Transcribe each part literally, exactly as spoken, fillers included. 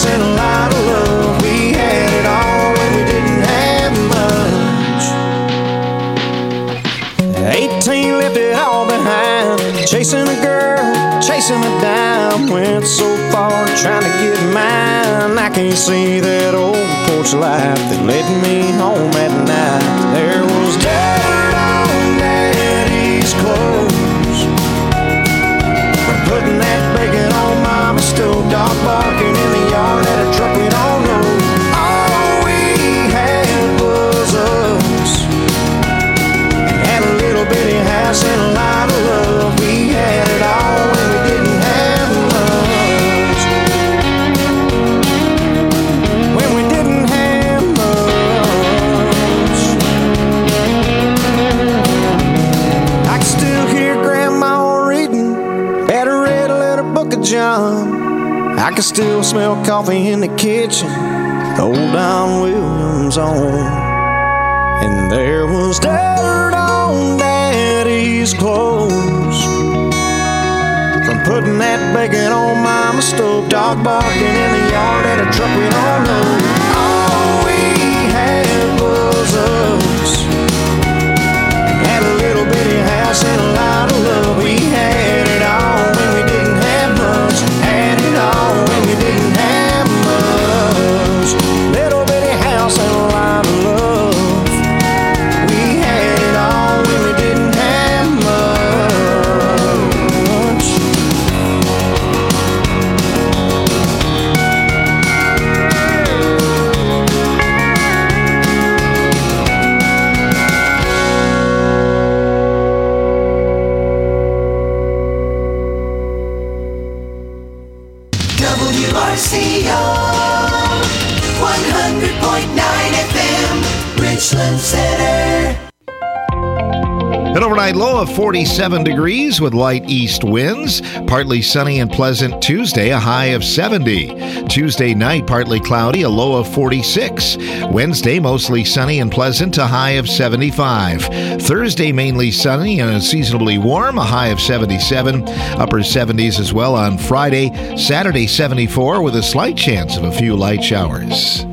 house and a lot of love. We had it all when we didn't have much. Eighteen left it all behind, chasing a girl, chasing a dime. Went so far trying to get mine. I can't see that old porch light that led me home at night. There was dirt on Daddy's clothes from putting that bacon on Mama's stove. Dog barking in the yard at a truck we don't know. All we had was us, and had a little bitty house and a lot of love. We had it all when we didn't have much. When we didn't have much. I can still hear Grandma reading at a red letter book of John. I can still smell coffee in the kitchen, old Don Williams on. And there was dirt on Daddy's clothes from putting that bacon on Mama's stove. Dog barking in the yard at a truck we don't know. All we had was us, and had a little bitty house and a lot of love. We had it all when we didn't have much. Had it all when we didn't have much. Little bitty house and a lot of love. We had it all when we didn't have much. W R C O one hundred point nine F M, Richland Center. An overnight low of forty-seven degrees with light east winds. Partly sunny and pleasant Tuesday, a high of seventy. Tuesday night, partly cloudy, a low of forty-six. Wednesday, mostly sunny and pleasant, a high of seventy-five. Thursday, mainly sunny and unseasonably warm, a high of seventy-seven. Upper seventies as well on Friday. Saturday, seventy-four with a slight chance of a few light showers.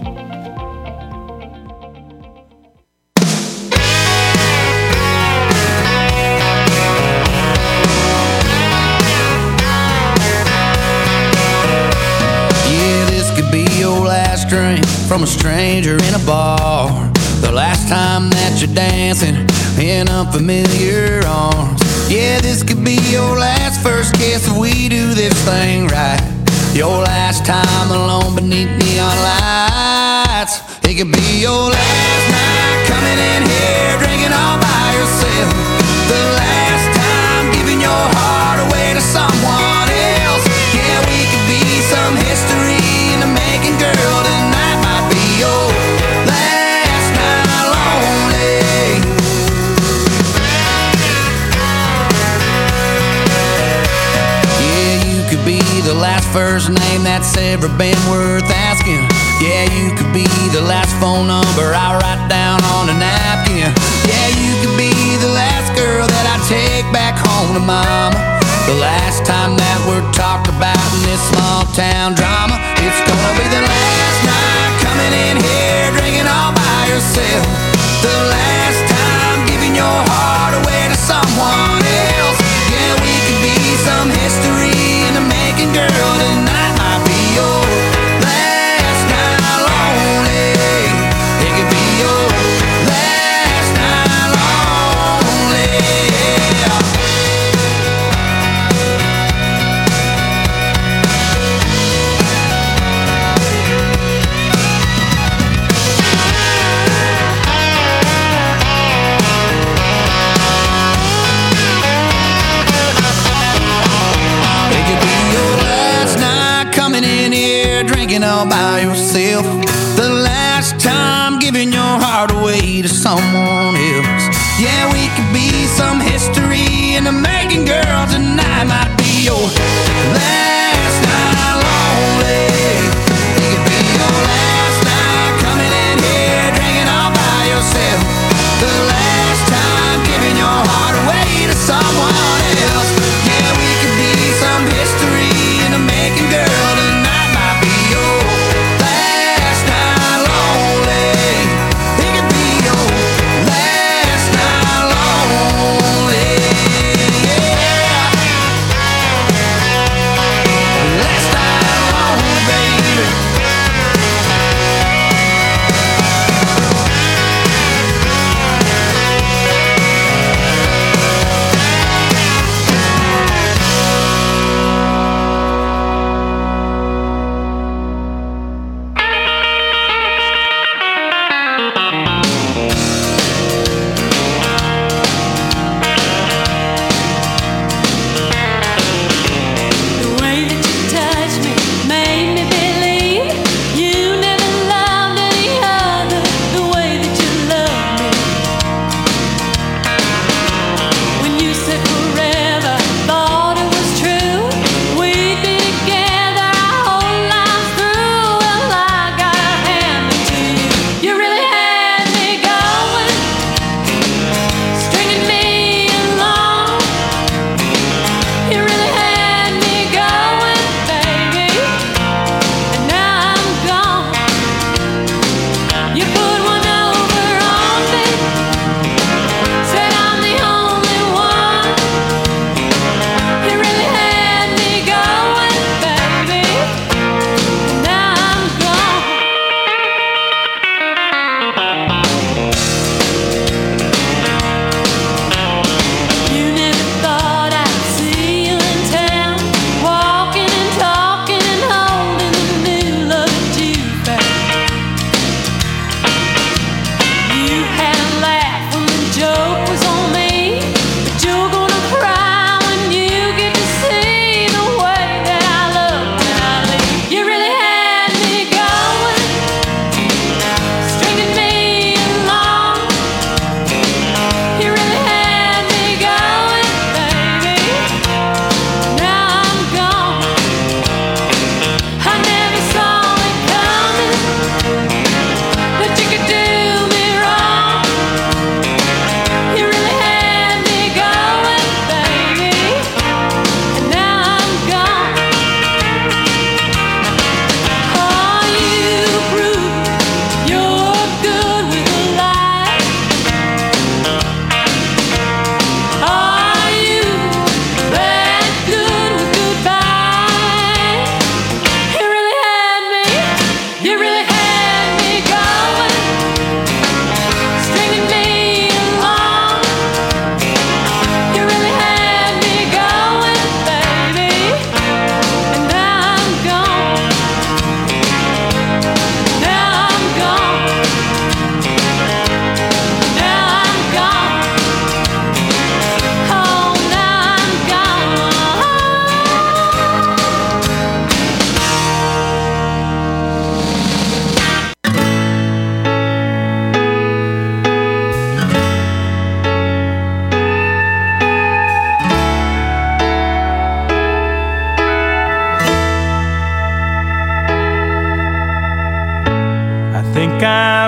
Drink from a stranger in a bar. The last time that you're dancing in unfamiliar arms. Yeah, this could be your last first kiss if we do this thing right. Your last time alone beneath neon lights. It could be your last night coming in here drinking all by yourself. The last time giving your heart away to someone else. Yeah, we could be some history in the making, girl. Tonight might be your last night lonely. Yeah, you could be the last first name that's ever been worth asking. Yeah, you could be the last phone number I write down on a napkin. Yeah, you could be the last girl that I take back home to mama. The last time that we're talked about in this small town drama. It's gonna be the last night coming in here drinking all by yourself. The last time giving your heart away to someone else. Yeah, we could be some history in the making, girl. Tonight might be your last night lonely. It could be your last night lonely. Drinking all by yourself. The last time giving your heart away to someone else. Yeah, we could be some history in the making, girl. Tonight might be your last night lonely. It could be your last night coming in here drinking all by yourself. The last time giving your heart away to someone else. Yeah, we could be some history in the making, girl. Tonight might be your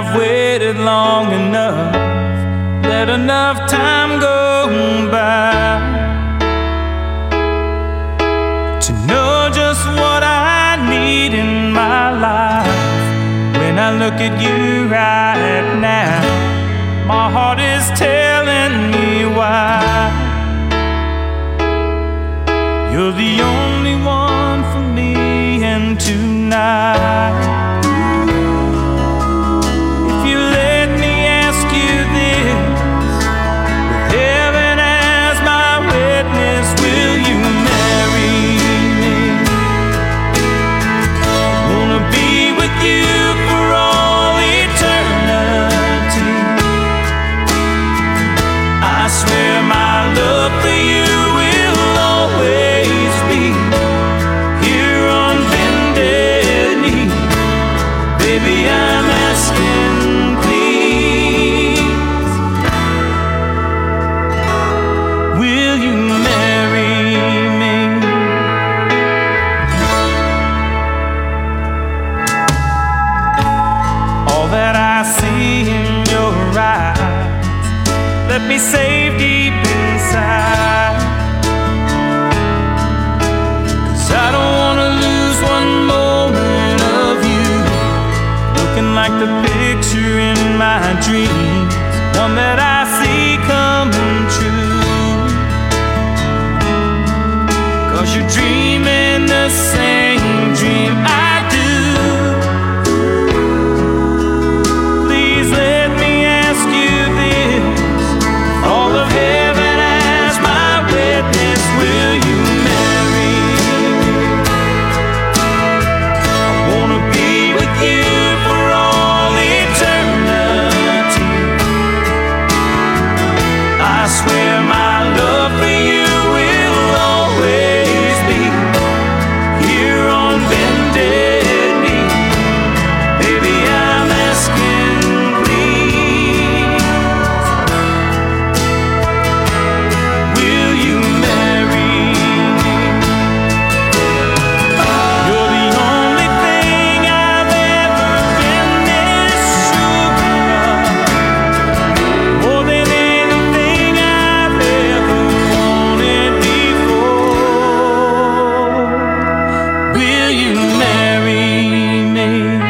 I've waited long enough, let enough time go by to know just what I need in my life. When I look at you right now, my heart is telling me why. You're the only one for me, and tonight, if you let me ask you this, with heaven as my witness, will you marry me? I wanna be with you for all eternity. I swear my love for you will always be here on bended knee. Baby, I'm asking, please, will you marry me? All that I see in your eyes, let me save deep inside, 'cause I don't wanna lose one moment of you, looking like the picture in my dreams, one that I see coming true. 'Cause you're dreaming the same dream I do. Please let me ask you this, all of heaven as my witness, will you marry me? I wanna be with you for all eternity. I swear my love for you will always be here on bended knee. Baby, I'm asking, please, will you marry me? You're the only thing I've ever been this sure of, more than anything I've ever wanted before. Will you marry me?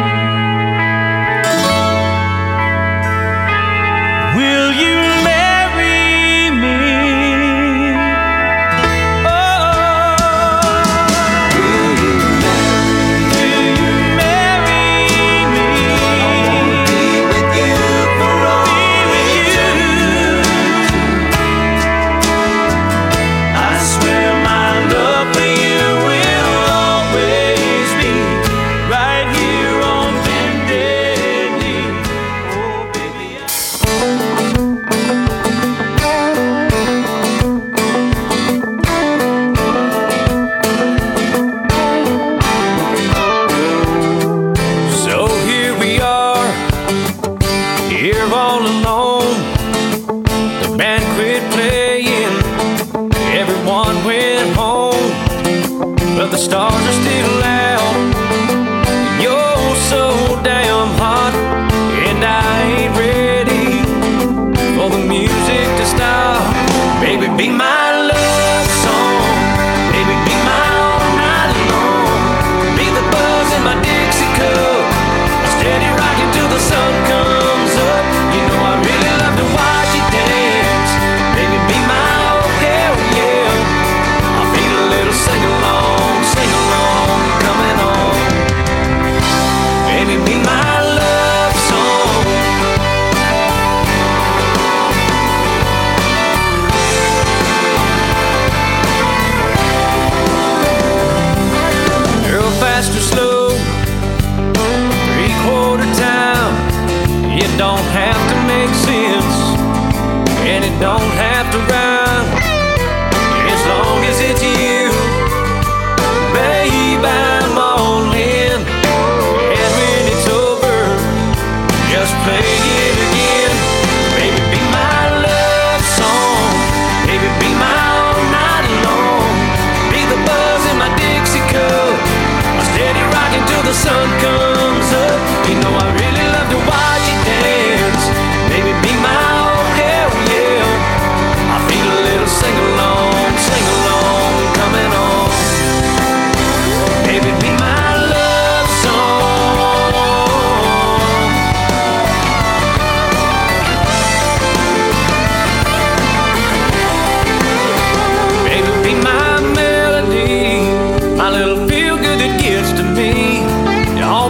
Will you marry me? Oh, will you marry me? I wanna be with you for all eternity. I swear my love for you will always be right here on bended knee. Oh, baby, I So here we are, here all alone. The band quit playing, everyone went home, but the stars are still out. You're so damn hot, and I ain't ready for the music to stop. Baby, be my love song. Baby, be my all night long. Be the buzz in my Dixie cup, steady rocking till the sun comes up. You know I really love to watch you dance. Baby, be my oh hell yeah. I feel a little sing along, sing along, coming on. Baby, be my love song. Girl, fast or slow, three-quarter time. It don't have to make sense, and it don't have to rhyme, as long as it's you. Babe, I'm all in, and when it's over, just play it again. Baby, be my love song. Baby, be my all night long. Be the buzz in my Dixie cup, a steady ride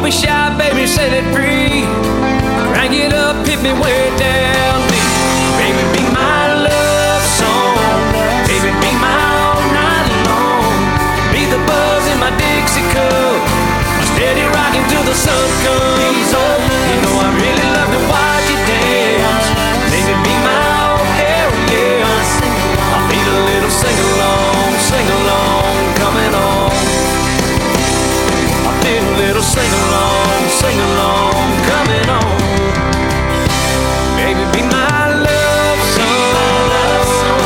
be shy, baby, set it free. Crank it up, hit me way down deep. Baby, be my love song. Baby, be my all night long. Be the buzz in my Dixie cup, my steady rocking till the sun comes up. You know I really love to watch you dance. Baby, be my all hell yeah. I feel a little sing-along, sing-along coming on. I feel a little sing-along, sing-along coming on. Baby, be my love song.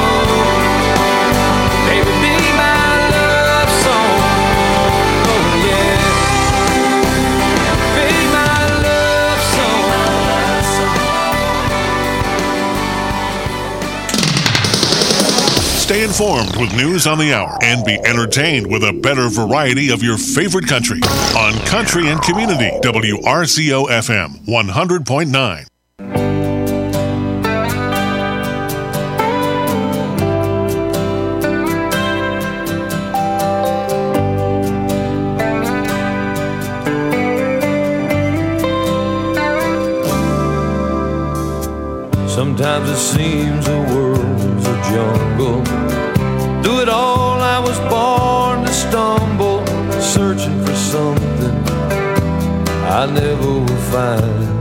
Baby, be my love song. Oh yeah. Be my love song. Stay informed with news on the hour and be entertained with a better variety of your favorite country on Country and Community, W R C O F M one hundred point nine. Sometimes it seems the world's a jungle. Through it all I was born to stumble, searching for something I never will find.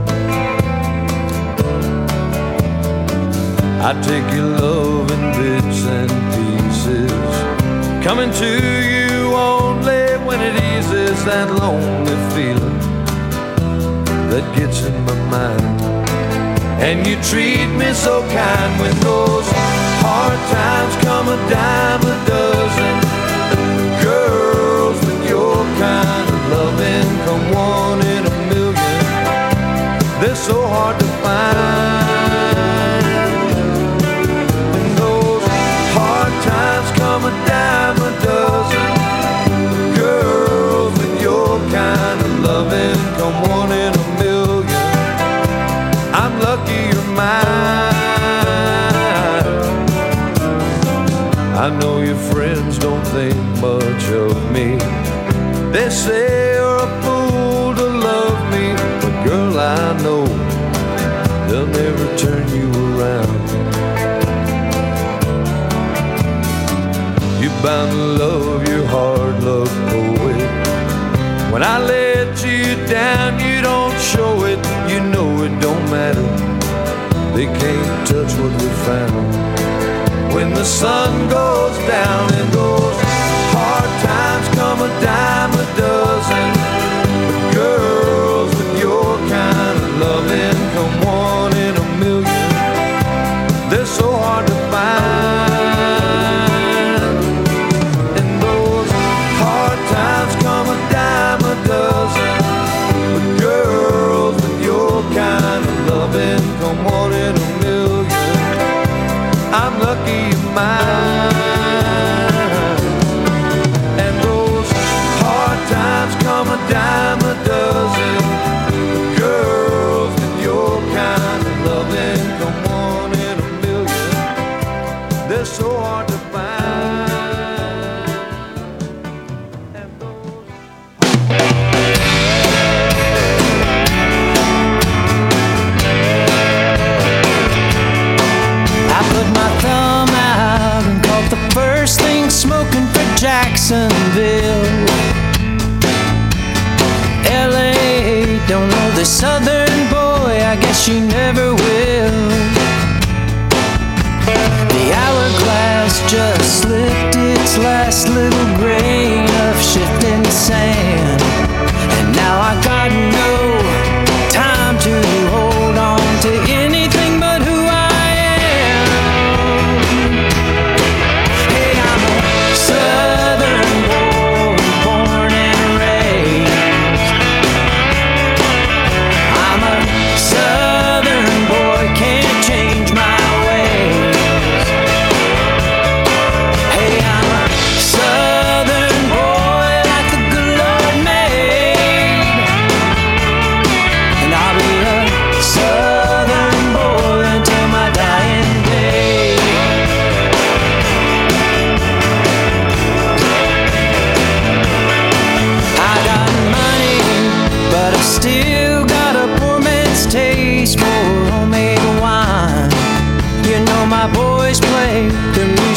I take your love in bits and pieces, coming to you only when it eases that lonely feeling that gets in my mind. And you treat me so kind when those hard times come a dime a dozen. Girls with your kind of loving come one in a million. They're so hard to find. When those hard times come a dime a dozen. Girls with your kind of loving come one in a million. I'm lucky you're mine. I know your friends don't think much of me. They say you're a fool to love me, but girl, I know they'll never turn you around. You're bound to love your hard luck poet. When I let you down, you don't show it. You know it don't matter. They can't touch what we found. When the sun goes down and those hard times come a dime a dozen. But girls with your kind of loving come one in a million. They're so hard to find. And those hard times come a dime a dozen. But girls with your kind of loving come one in a million. I'm lucky you're mine. And those hard times come a dime a dozen. The girls with your kind of loving come one in a million. They're so hard to find. And those I put my thumb out and caught the first thing smoking for Jacksonville. L A don't know the southern boy, I guess you never will. The hourglass just slipped its last little grain of shifting sand. And now I got no time to hold on to anything but who I am. Hey, I'm a southern boy, born and raised. I'm a southern boy, can't change my ways. Hey, I'm a southern boy.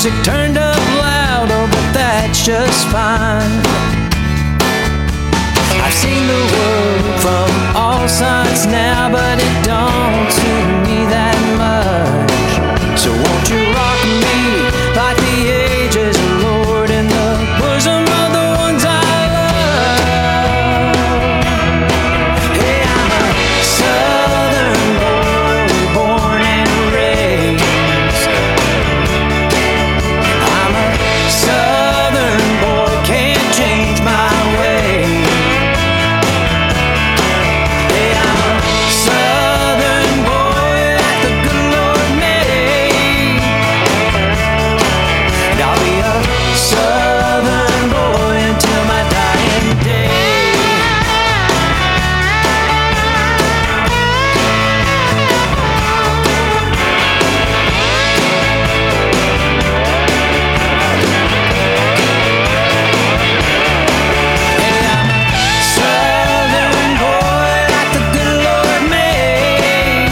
music turned up loud, oh, but that's just fine. I've seen the world from all sides now, but it don't suit me that much. So won't you rock me like the ages, Lord, in the bosom of the ones I love? Hey, I'm a southern boy, born and raised. I'm a southern boy, can't change my ways. Hey, I'm a southern boy that the good Lord made. And I'll be a southern boy until my dying day. Hey, I'm a southern boy that the good Lord made.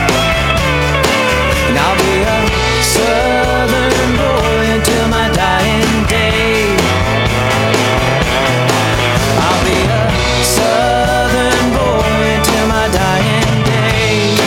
And I'll be a southern boy until my dying day. I'll be a southern boy until my dying day.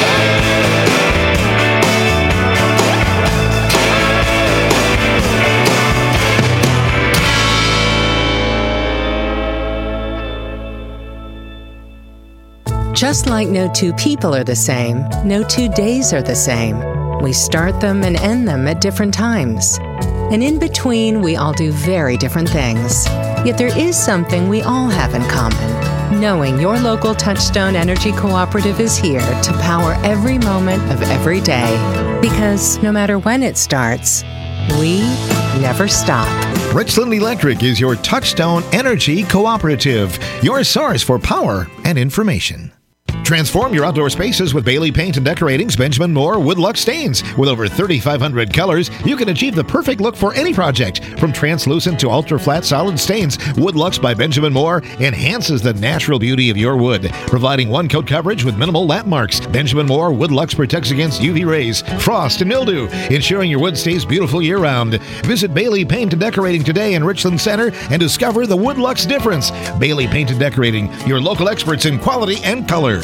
Just like no two people are the same, no two days are the same. We start them and end them at different times. And in between, we all do very different things. Yet there is something we all have in common. Knowing your local Touchstone Energy Cooperative is here to power every moment of every day. Because no matter when it starts, we never stop. Richland Electric is your Touchstone Energy Cooperative, your source for power and information. Transform your outdoor spaces with Bailey Paint and Decorating's Benjamin Moore Woodluck Stains. With over thirty-five hundred colors, you can achieve the perfect look for any project. From translucent to ultra-flat solid stains, Woodlucks by Benjamin Moore enhances the natural beauty of your wood, providing one-coat coverage with minimal lap marks. Benjamin Moore Woodlucks protects against U V rays, frost, and mildew, ensuring your wood stays beautiful year-round. Visit Bailey Paint and Decorating today in Richland Center and discover the Woodlucks difference. Bailey Paint and Decorating, your local experts in quality and color.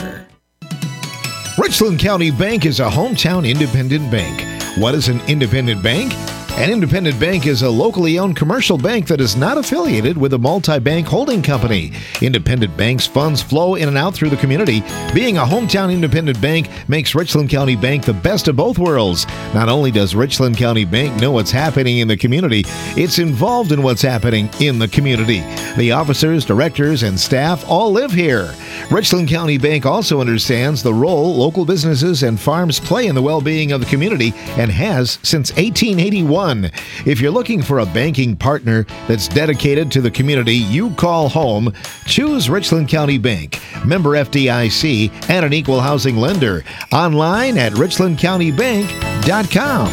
Richland County Bank is a hometown independent bank. What is an independent bank? An independent bank is a locally owned commercial bank that is not affiliated with a multi-bank holding company. Independent banks' funds flow in and out through the community. Being a hometown independent bank makes Richland County Bank the best of both worlds. Not only does Richland County Bank know what's happening in the community, it's involved in what's happening in the community. The officers, directors, and staff all live here. Richland County Bank also understands the role local businesses and farms play in the well-being of the community and has since eighteen eighty-one. If you're looking for a banking partner that's dedicated to the community you call home, choose Richland County Bank, member F D I C, and an equal housing lender. Online at richland county bank dot com.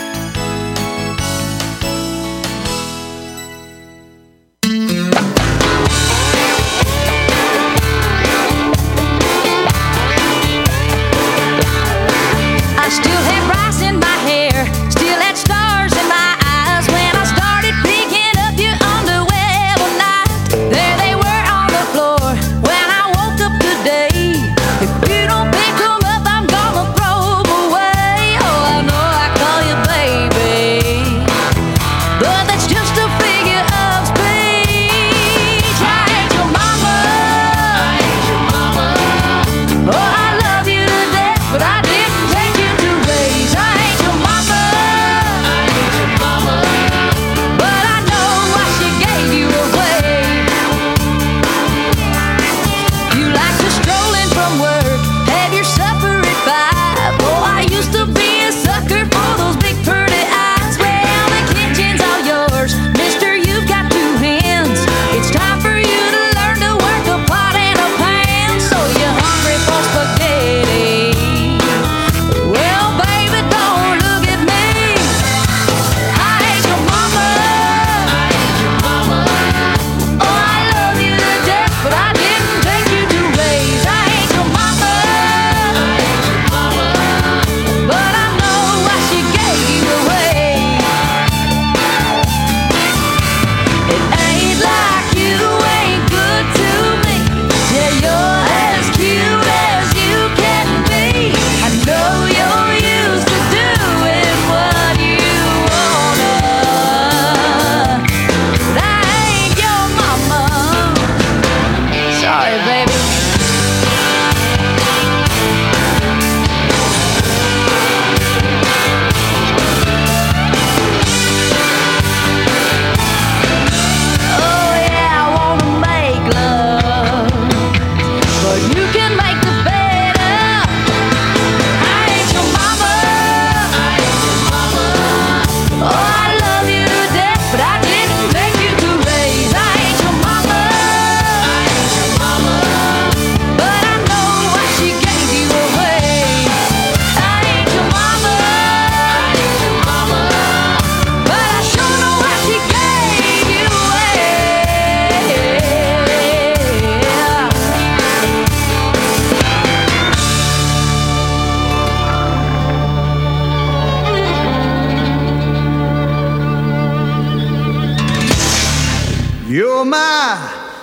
I still had rice in my hair, still had stars in my eyes when I started picking up your underwear one night. There they were on the floor when I woke up today. If you don't pick them up, I'm gonna throw them away. Oh, I know I call you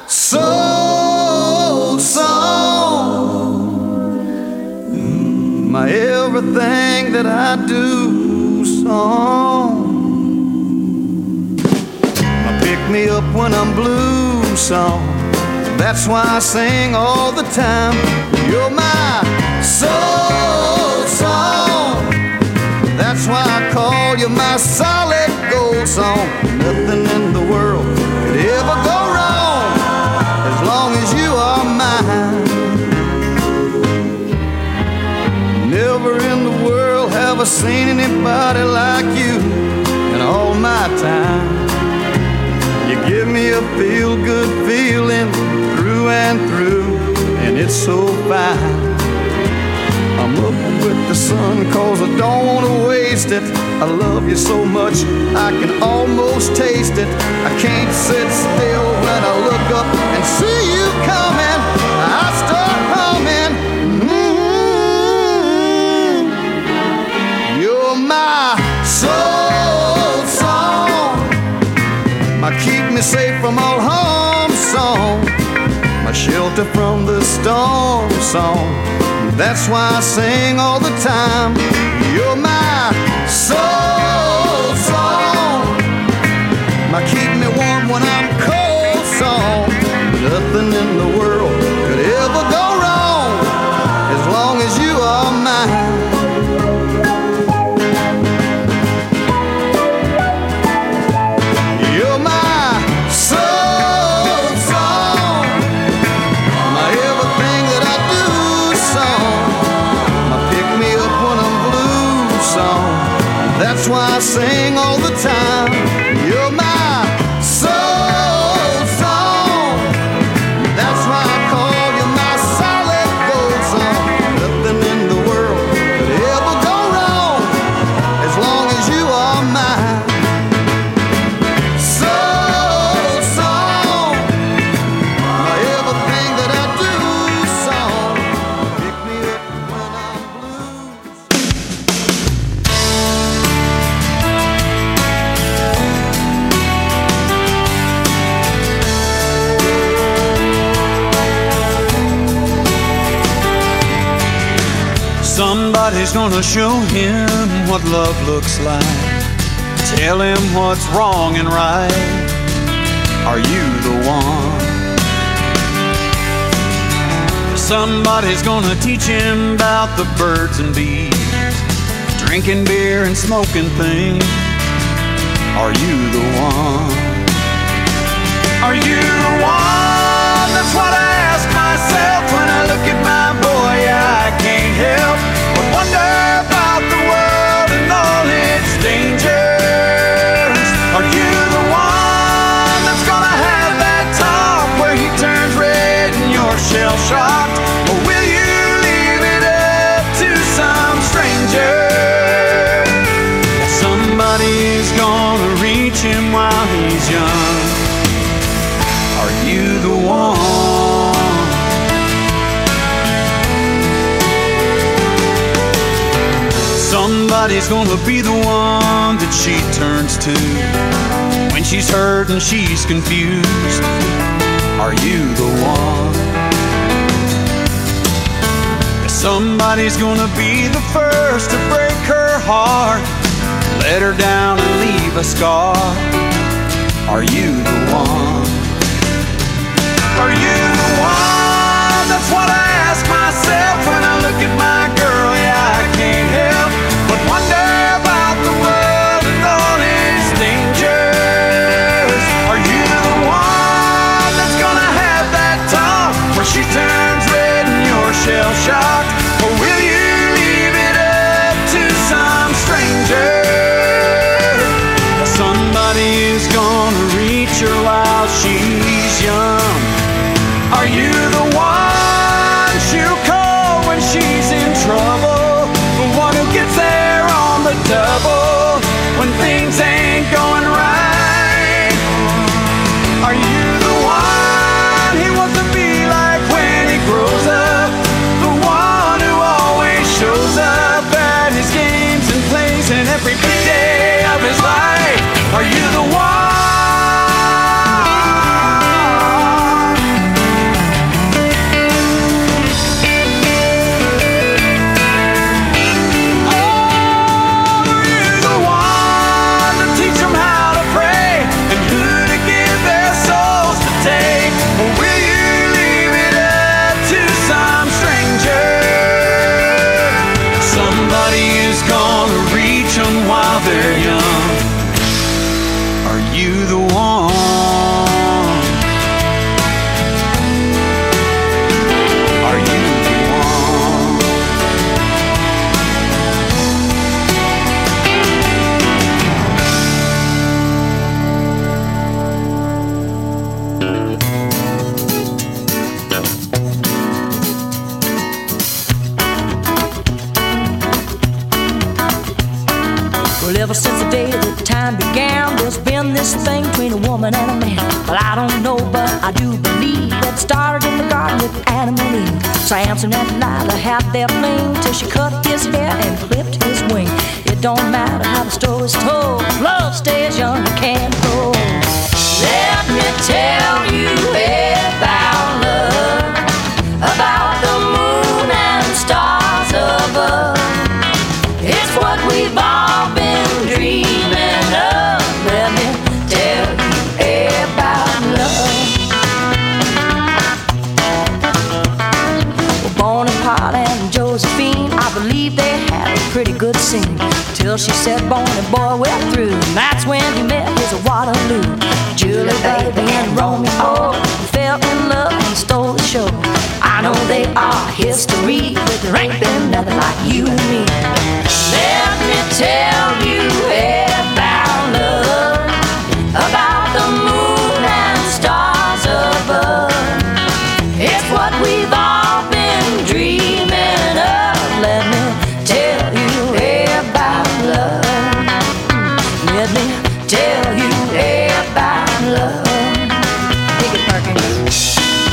soul song, my everything that I do song, my pick me up when I'm blue song. That's why I sing all the time. You're my soul song. That's why I call you my solid gold song. Nothing in the world could ever go wrong as long as you are mine. Never in the world have I seen anybody like you in all my time. You give me a feel-good feeling through and through, and it's so fine. I'm up with the sun cause I don't want to waste it. I love you so much I can almost taste it. I can't sit still when I look up and see you coming. I start humming. Mm-hmm. You're my soul song, my keep me safe from all harm song, my shelter from the storm song. That's why I sing all the time. You're my soul song, my keep me warm when I'm cold song. Nothing in the world could ever go wrong as long as you are mine. You're my soul song, my everything that I do song, my pick me up when I'm blue song. That's why I sing all the time. You're my soul song. That's why I call you my solid gold song. Nothing in the world could ever go wrong as long as you are mine. Soul song, my everything that I do song. Pick me up when I'm blue. Somebody's gonna show him what love looks like. Tell him what's wrong and right. Are you the one? Somebody's gonna teach him about the birds and bees, drinking beer and smoking things. Are you the one? Are you the one? That's what I ask myself when I look at my boy. I can't help but wonder about the world and all its dangers. Are you the one that's gonna have that talk where he turns red and you're shell-shocked? Or will you leave it up to some stranger? Somebody's gonna reach him while he's young. Are you the one? Somebody's gonna be the one that she turns to when she's hurt and she's confused. Are you the one? Somebody's gonna be the first to break her heart, let her down and leave a scar. Are you the one? Are you the one? That's what I ask myself when I look at my girl. Yeah, I can't help but wonder about the world and all its dangers. Are you the one that's gonna have that talk where she turns red and you're shell-shocked? Or will you leave it up to some stranger? Somebody is gonna reach her while they're young. Are you the one? Are you the one? Well, ever since the day that time began, there's been this thing between a woman and a man. Well, I don't know, but I do believe that it started in the garden with Adam and Eve. Samson and Delilah had their fling till she cut his hair and clipped his wing. It don't matter how the story's told, love stays young and can't grow. Let me tell you about love, about the moon and stars above. It's what we've all been dreaming of. Let me tell you about love. Well, Bonaparte and Josephine, I believe they had a pretty good scene, till she said, Bonnie boy, we're through. And that's when he met his Waterloo. Julie, baby, and Romeo fell in love and stole the show. I know they are history, but there ain't been nothing like you and me. Let me tell you about love, about the moon and stars above. It's what we've all been dreaming of. Let me tell you about love. Let me tell you about love. Take it, Perkins.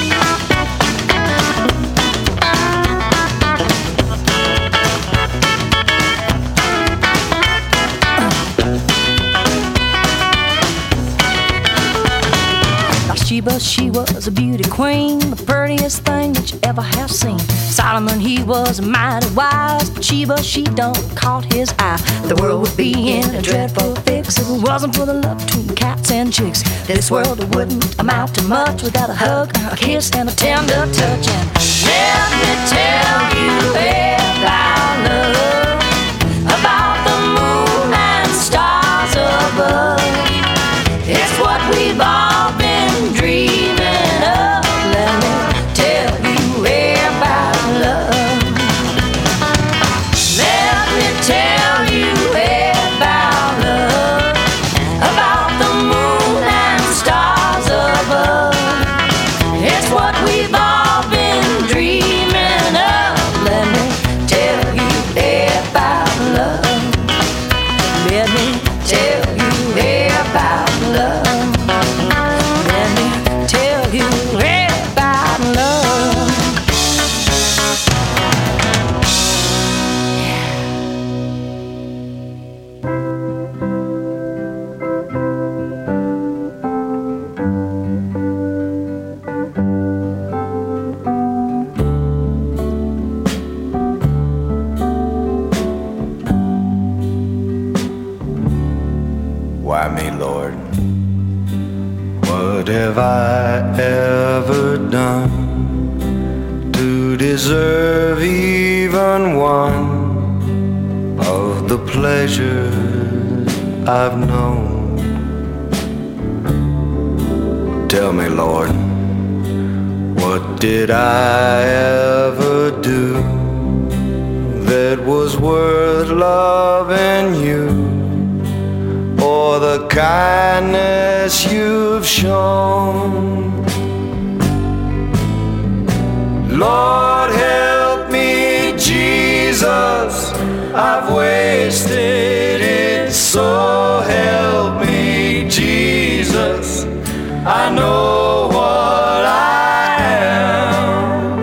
Sheba, she was a beauty queen, the prettiest thing that you ever have seen. Solomon, he was mighty wise, but Sheba, she done caught his eye. The world would be in a dreadful fix if it wasn't for the love between cats and chicks. This world wouldn't amount to much without a hug, a kiss, and a tender touch. And let me tell you about love, about the moon and stars above. It's what we've all been dreaming of. Let me tell you about love. Let me tell you about love, about the moon and stars above. It's what we've all been dreaming of. Let me tell you about love. Let me tell you about love. Let me tell you about love. Why me, Lord? What have I ever done to deserve even one of the pleasures I've known? Tell me, Lord, what did I ever do that was worth loving you? For the kindness you've shown. Lord, help me, Jesus, I've wasted it. So help me, Jesus, I know what I am.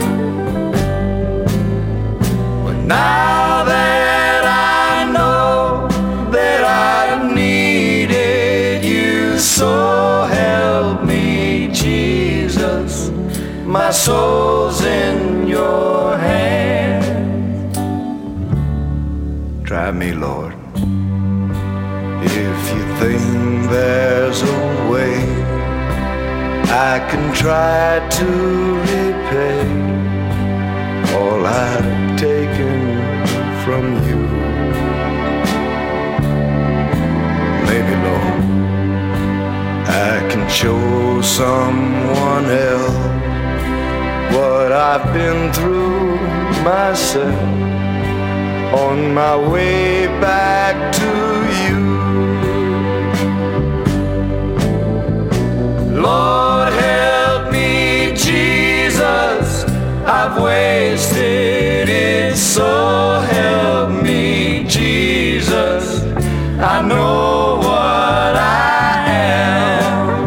But now that I know that I've needed you, so help me, Jesus, my soul's in your hands. Try me, Lord, if you think there's a way I can try to repay all I've taken from you. maybe, Lord, I can show someone else what I've been through myself on my way back to you. Lord, help me, Jesus, I've wasted it, so help me, Jesus, I know what I am,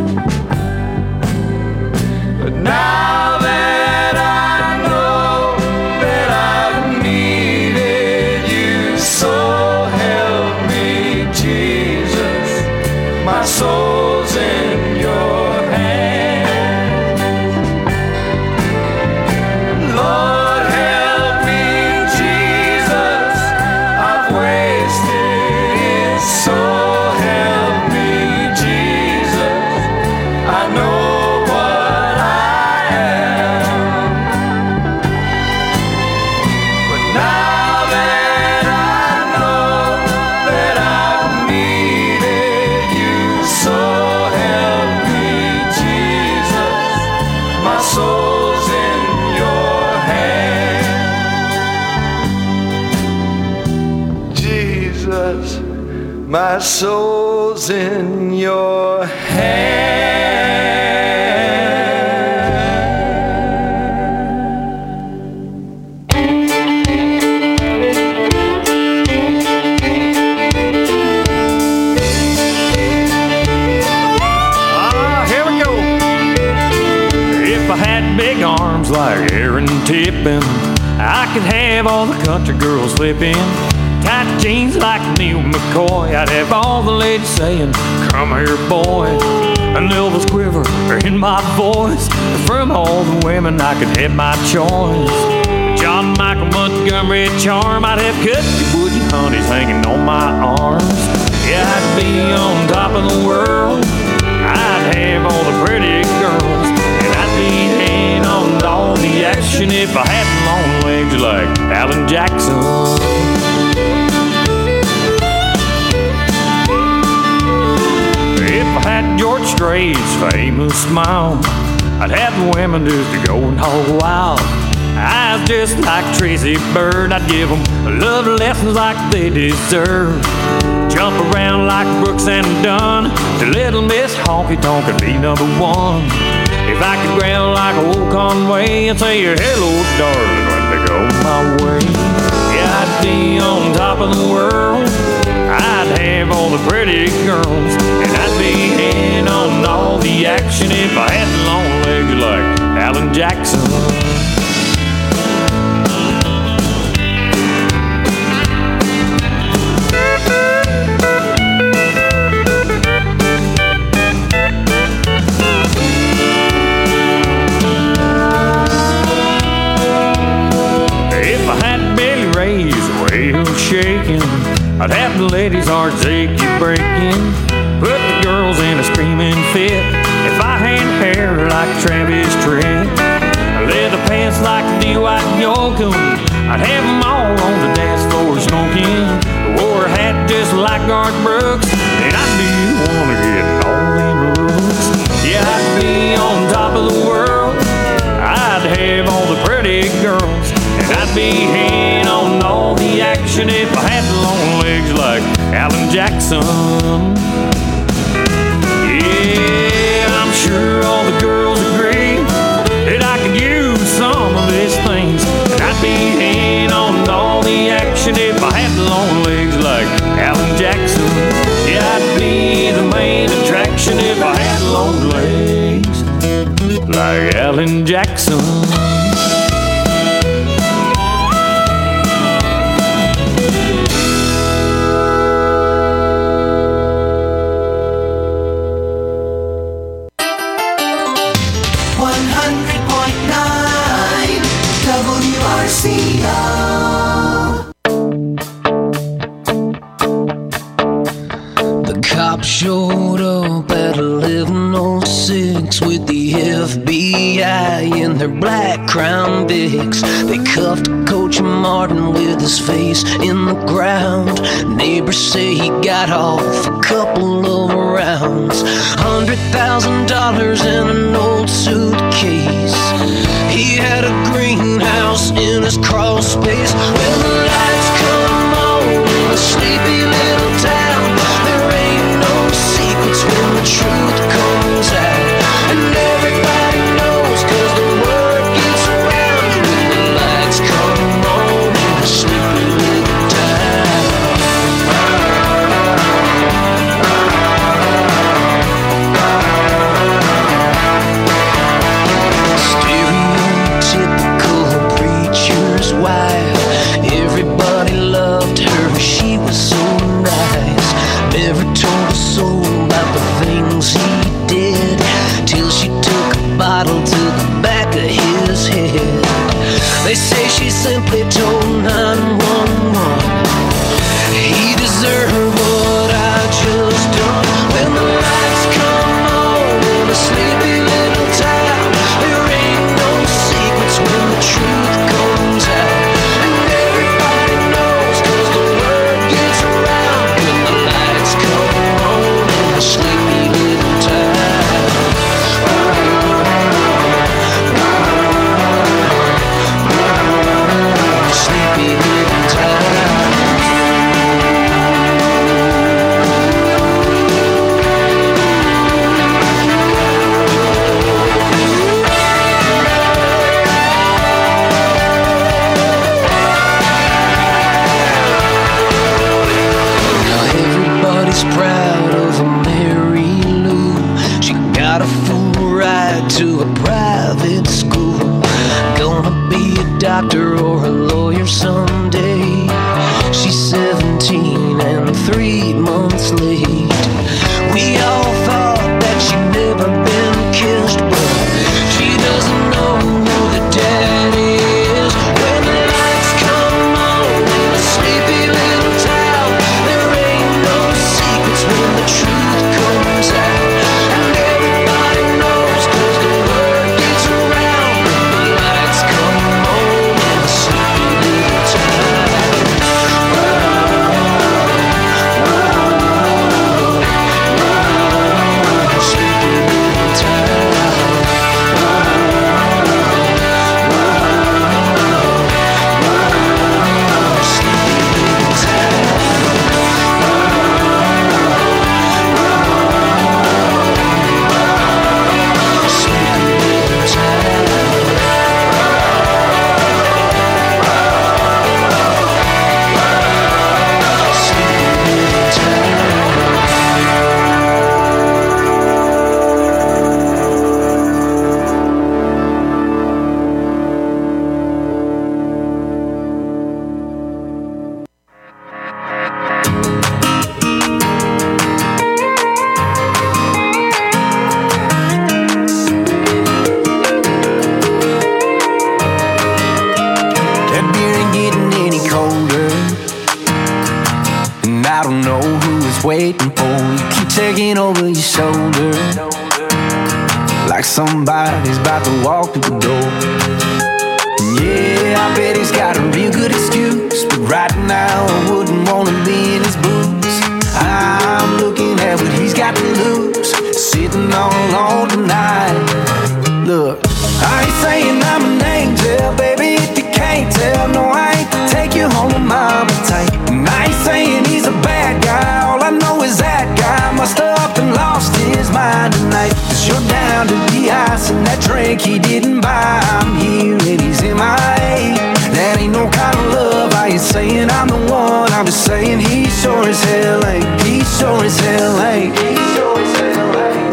but now that I know that I've needed you, so help me, Jesus, my soul's in your hands. Lord, help me, Jesus, I've wasted it, so help me, Jesus, I know what I am, but now that I know that I've needed you, so help me, Jesus, my soul's in your hands. Jesus, my soul's in your hands. Ah, here we go. If I had big arms like Aaron Tippin, I could have all the country girls slipping. Tight jeans like Neil McCoy, I'd have all the ladies saying, come here, boy. An Elvis quiver in my voice. From all the women, I could have my choice. John Michael Montgomery charm, I'd have cookie woody honeys hanging on my arms. Yeah, I'd be on top of the world. I'd have all the pretty girls, and I'd be in on all the action if I had long legs like Alan Jackson. If I had George Strait's famous smile, I'd have the women just to go and hog wild. Eyes just like Tracy Bird, I'd give them love lessons like they deserve. Jump around like Brooks and Dunn, the little Miss Honky Tonk could be number one. If I could growl like old Conway and say hello, darling, when they go my way. Yeah, I'd be on top of the world. I'd have all the pretty girls, and I'd be in on all the action if I had long legs like Alan Jackson. If I had Billy Ray's way of shaking, I'd have the ladies' hearts achy breaking, put the girls in a screaming fit. If I had hair like Travis Tritt, leather pants like D. White Yoakum, I'd have them all on the dance floor smoking. Wore a hat just like Garth Brooks, and I'd be the one to get all them looks. Yeah, I'd be on top of the world. I'd have all the pretty girls, and I'd be in on all the action if I had long legs like Alan Jackson. Yeah, I'm sure all the girls agree that I could use some of these things, and I'd be in on all the action if I had long legs like Alan Jackson. Yeah, I'd be the main attraction if I had long legs like Alan Jackson. one hundred point nine W R C O. The cop showed up at eleven oh six with the F B I in their black Crown Vics. They cuffed Coach Martin with his face in the ground. Neighbors say he got off a couple of rounds. Hundred thousand dollars in an old suitcase. He had a greenhouse in his crawl space. When the lights come on in a sleepy little town, there ain't no secrets when the truth comes out. And everybody knows 'cause the word gets around. When the lights come on in a sleepy little town. Stereotypical preacher's wife. Everybody loved her, she was so nice. Never told a soul about the things he did, till she took a bottle to the back of his head. They say she simply told nine one one. He deserved what I just done. When the lights come on in a sleepy little town, there ain't no secrets when the truth comes out. And everybody knows 'cause the word gets around. When the lights come on in a sleepy little town. Sleepy little town. Now everybody's proud of a Mary Lou. She got a full ride to a private school. Gonna be a doctor or a lawyer someday. She's seventeen and three months late. We all thought that she'd never been kissed, but she doesn't know who the dad is. When the lights come on in a sleepy little town, there ain't no secrets when the truth comes out. And everybody knows 'cause the word gets around. When the lights come on in a sleepy little town. Sleepy little town. Sleepy little town. Sleepy little town. Sleepy little town. That beer ain't getting any colder, and I don't know who is waiting for. You keep taking over your shoulder, like somebody's about to walk through the door. And yeah, I bet he's got a real good excuse, but right now I wouldn't wanna be in his boots. I'm looking at what he's got to lose, sitting all alone tonight. Look, I ain't saying I'm an angel, baby, if you can't tell. No, I ain't to take you home with mama tight. And I ain't saying he's a bad guy, all I know is that guy must have up and lost his mind tonight. 'Cause you're down to the ice and that drink he didn't buy. I'm here and he's M I A. That ain't no kind of love, I ain't saying I'm the one. I'm just saying he sure as hell ain't. He sure as hell ain't. He sure as hell ain't.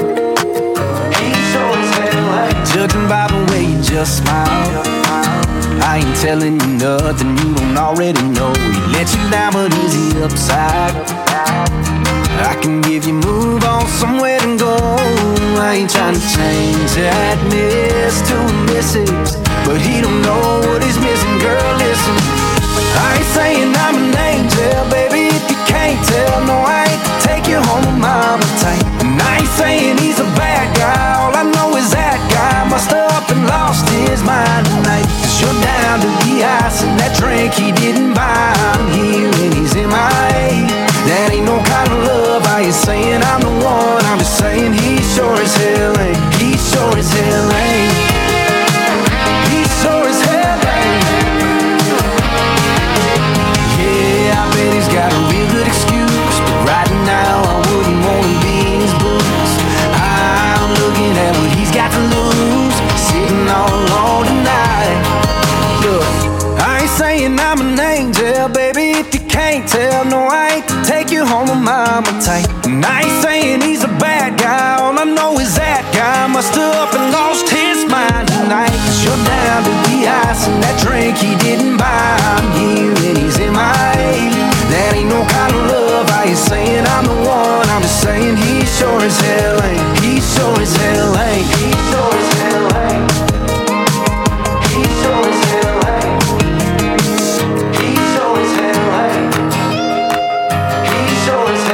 Judging by the way you just smile, I ain't telling you nothing you don't already know. He let you down, but is he upside? I can give you move on somewhere to go. I ain't trying to change that miss to a missus, but he don't know what he's missing. Girl, listen, I ain't saying I'm an angel, baby, if you can't tell. No, I ain't take you home with mama tight. And I ain't saying he's a bad guy, all I know is my type. And I ain't saying he's a bad guy, all I know is that guy must have up and lost his mind tonight. Cause you're down to the ice and that drink he didn't buy. I'm here and he's in my A. That ain't no kind of love, I ain't saying I'm the one, I'm just saying he sure as hell ain't. He sure as hell ain't. He sure as hell ain't. He sure as hell ain't. He sure as hell ain't. He sure as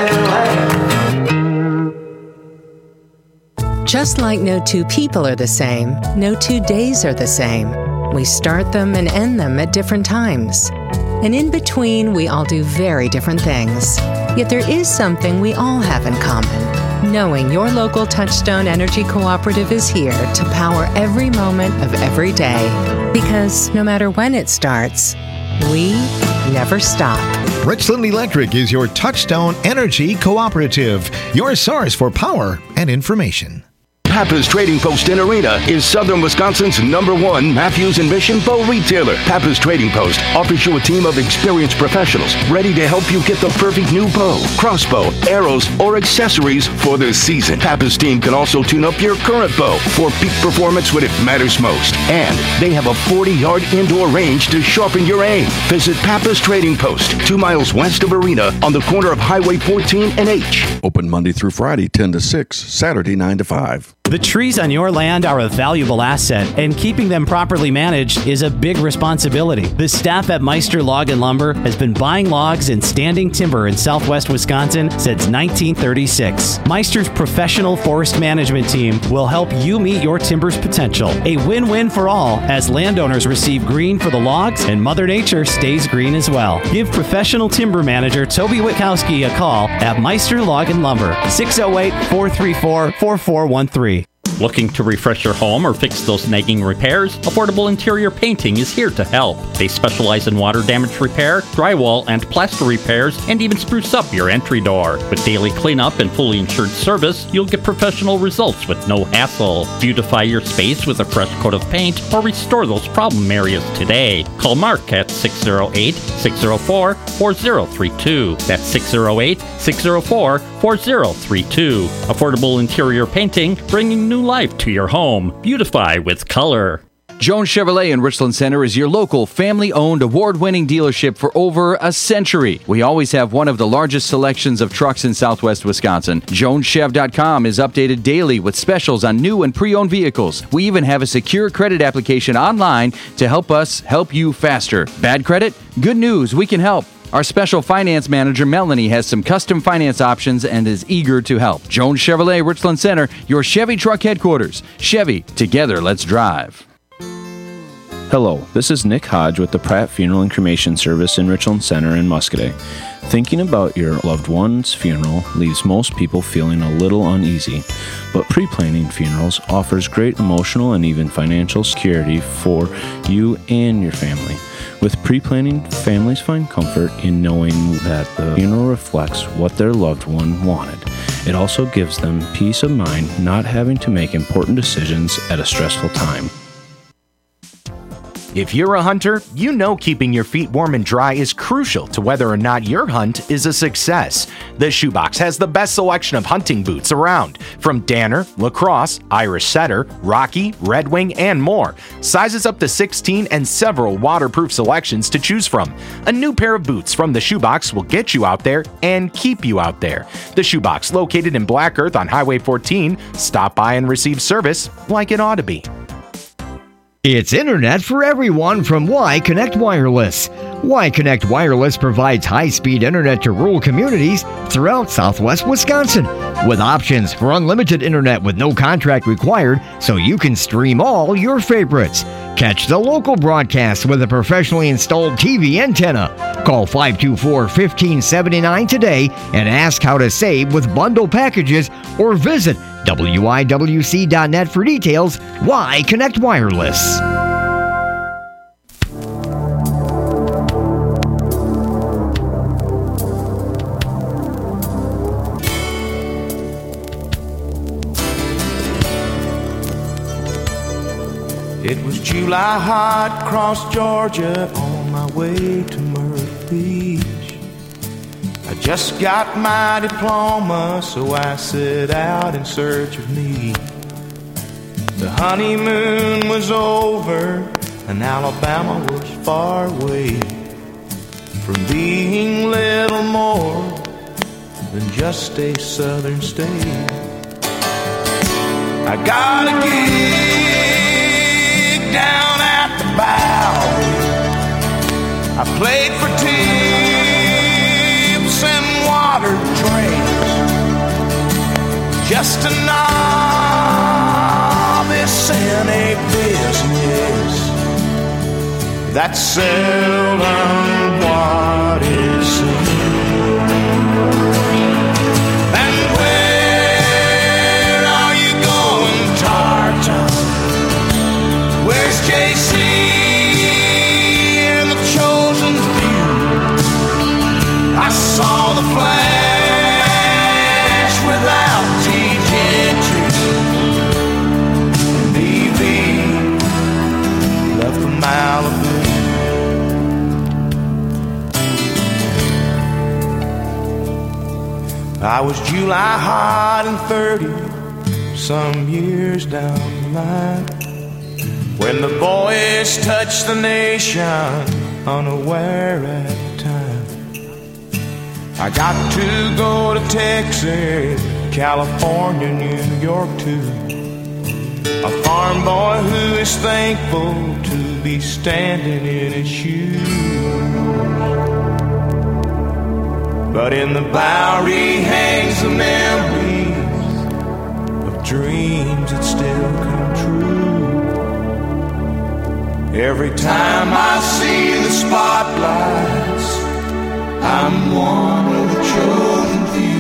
hell ain't. Just like no two people are the same, no two days are the same. We start them and end them at different times. And in between, we all do very different things. Yet there is something we all have in common. Knowing your local Touchstone Energy Cooperative is here to power every moment of every day. Because no matter when it starts, we never stop. Richland Electric is your Touchstone Energy Cooperative, your source for power and information. Pappas Trading Post in Arena is Southern Wisconsin's number one Matthews and Mission bow retailer. Pappas Trading Post offers you a team of experienced professionals ready to help you get the perfect new bow, crossbow, arrows, or accessories for the season. Pappas team can also tune up your current bow for peak performance when it matters most. And they have a forty-yard indoor range to sharpen your aim. Visit Pappas Trading Post, two miles west of Arena on the corner of Highway fourteen and H. Open Monday through Friday, ten to six, Saturday, nine to five. The trees on your land are a valuable asset, and keeping them properly managed is a big responsibility. The staff at Meister Log and Lumber has been buying logs and standing timber in southwest Wisconsin since nineteen thirty-six. Meister's professional forest management team will help you meet your timber's potential. A win-win for all, as landowners receive green for the logs and Mother Nature stays green as well. Give professional timber manager Toby Witkowski a call at Meister Log and Lumber, six oh eight, four three four, four four one three. Looking to refresh your home or fix those nagging repairs? Affordable Interior Painting is here to help. They specialize in water damage repair, drywall and plaster repairs, and even spruce up your entry door. With daily cleanup and fully insured service, you'll get professional results with no hassle. Beautify your space with a fresh coat of paint or restore those problem areas today. Call Mark at six oh eight, six oh four, four oh three two. That's six oh eight, six oh four, four oh three two. Affordable Interior Painting, bringing new life to your home. Beautify with color. Jones Chevrolet in Richland Center is your local family-owned, award-winning dealership for over a century. We always have one of the largest selections of trucks in southwest Wisconsin. Jones Chev dot com is updated daily with specials on new and pre-owned vehicles. We even have a secure credit application online to help us help you faster. Bad credit? Good news, we can help. Our special finance manager, Melanie, has some custom finance options and is eager to help. Jones Chevrolet, Richland Center, your Chevy truck headquarters. Chevy, together, let's drive. Hello, this is Nick Hodge with the Pratt Funeral and Cremation Service in Richland Center in Muscoda. Thinking about your loved one's funeral leaves most people feeling a little uneasy, but pre-planning funerals offers great emotional and even financial security for you and your family. With pre-planning, families find comfort in knowing that the funeral reflects what their loved one wanted. It also gives them peace of mind not having to make important decisions at a stressful time. If you're a hunter, you know keeping your feet warm and dry is crucial to whether or not your hunt is a success. The Shoebox has the best selection of hunting boots around, from Danner, Lacrosse, Irish Setter, Rocky, Red Wing, and more. Sizes up to sixteen and several waterproof selections to choose from. A new pair of boots from the Shoebox will get you out there and keep you out there. The Shoebox, located in Black Earth on Highway fourteen. Stop by and receive service like it ought to be. It's internet for everyone from Y Connect Wireless. Y Connect Wireless provides high-speed internet to rural communities throughout southwest Wisconsin, with options for unlimited internet with no contract required, so you can stream all your favorites. Catch the local broadcast with a professionally installed T V antenna. Call five two four, one five seven nine today and ask how to save with bundle packages, or visit W I W C dot net for details. Y Connect Wireless. It was July hot across Georgia on my way to Myrtle Beach. I I just got my diploma, so I set out in search of me. The honeymoon was over, and Alabama was far away from being little more than just a southern state. I got a gig down at the Bowery. I played for tips and water trains, just a novice in a business that's seldom what is seen. And where are you going, Tartan? Where's J C and the chosen few? I saw the flash without T Gentry. And Evie left for Malibu. I was July hot and thirty, some years down the line, when the boys touched the nation, unaware at the time. I got to go to Texas, California, New York too. A farm boy who is thankful to be standing in his shoes. But in the Bowery hangs the memories of dreams that still come true. Every time I see the spotlights, I'm one of the chosen few.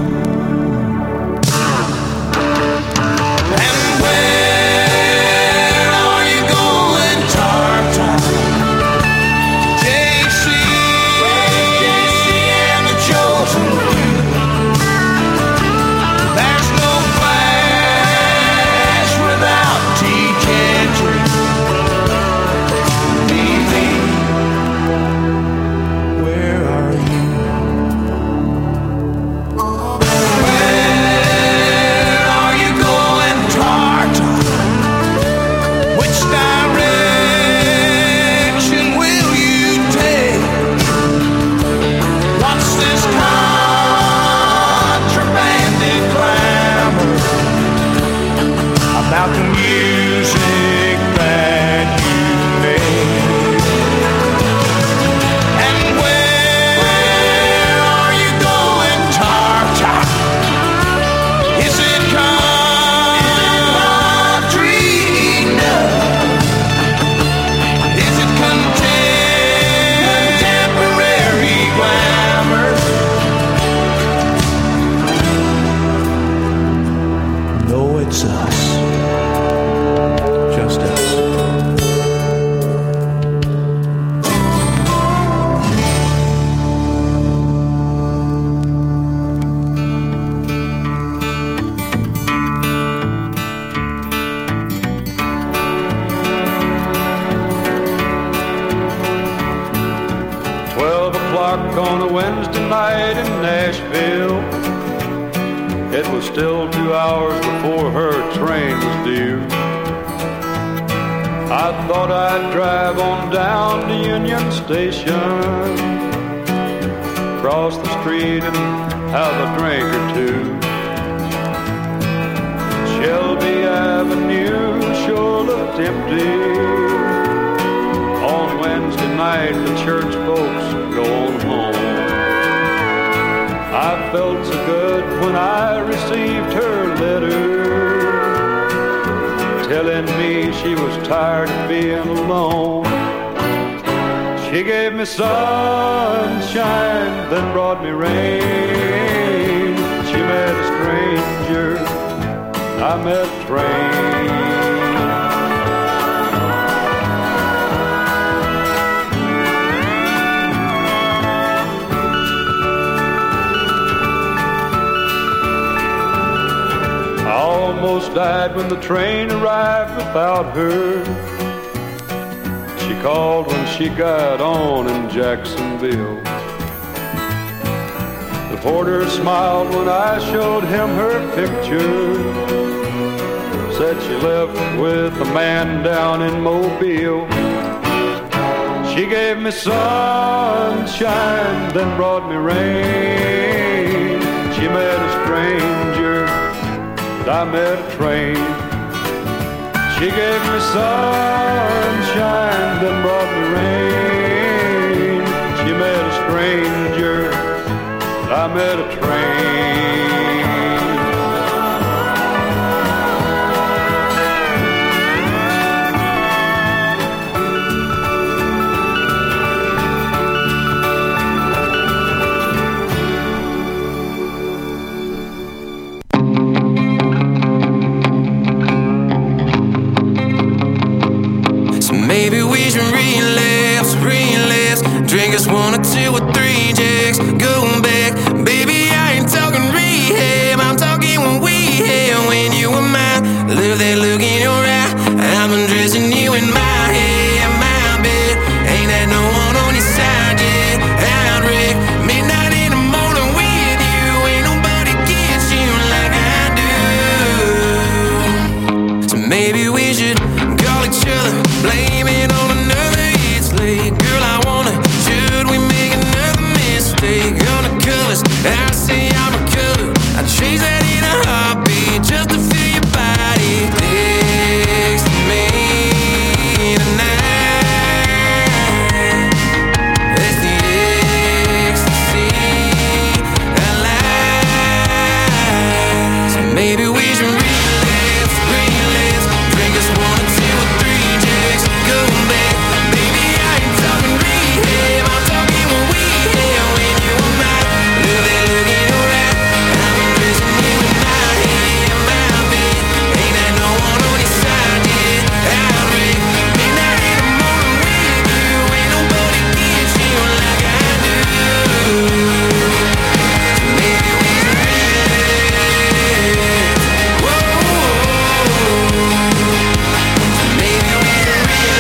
And where are you going, Tartan? J C and the chosen few. There's no flash without T Gentry. Where are you? Where are you going, Tartan? Which direction will you take? What's this contrabanded clamor about the music that you make? And where are you going, Tartan? Is it country enough? Is it contemporary glamour? No, it's us. Just us. Twelve o'clock on a Wednesday night in Nashville. It was still two hours before her train was due. I thought I'd drive on down to Union Station, cross the street and have a drink or two. Shelby Avenue sure looked empty. On Wednesday night, the church folks going home. I felt so good when I received her letter, telling me she was tired of being alone. She gave me sunshine, then brought me rain. She met a stranger, I met a train. I almost died when the train arrived without her. She called when she got on in Jacksonville. The porter smiled when I showed him her picture. Said she lived with a man down in Mobile. She gave me sunshine, then brought me rain. She met a stranger, and I met a train. She gave me sunshine, then brought me rain. She met a stranger, and I met a train. Maybe we should relapse, relapse. Drink us one or two or three jacks. Go back, baby, I ain't talking rehab. I'm talking when we had, when you were mine. Love that look in your eye. I've been dressing you in my head, my bed. Ain't had no one on your side yet. I'd wreck midnight in the morning with you. Ain't nobody gets you like I do. So maybe we should call each other, blame it on another. It's late, girl, I wanna. Should we make another mistake on the colors? I say I'm recovered. I'd change that in a heartbeat just to feel your body next to me tonight. That's the ecstasy I like. So maybe we should relapse, relapse. Drink us one or two or three jacks. Go back, baby, I ain't talking rehab. I'm talking when we had, when you were mine. Look that look in your eye. I've been dressing you in my head, my bed. Ain't had no one on your side yet. I'd wreck midnight in the morning with you. Ain't nobody gets you like I do. So maybe we should relapse. Whoa. Maybe we should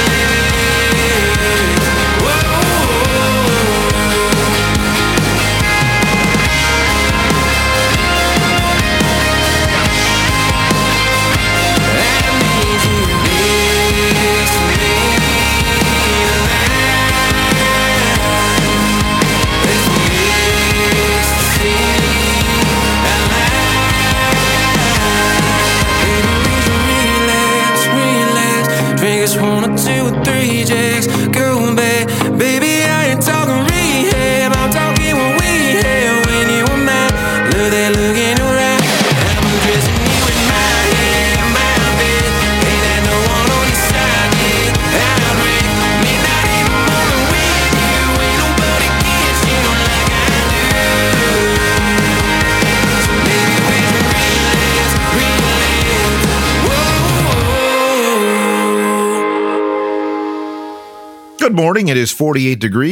relapse, relapse. Drink us one or two or three jacks. Go back, baby, I ain't talking rehab. I'm talking when we had, when you were mine. Look that look in your eye. I've been dressing you in my head, my bed. Ain't had no one on your side yet. I'd wreck midnight in the morning with you. Ain't nobody gets you like I do. So maybe we should relapse, relapse. Whoa. Good morning. It is forty-eight degrees.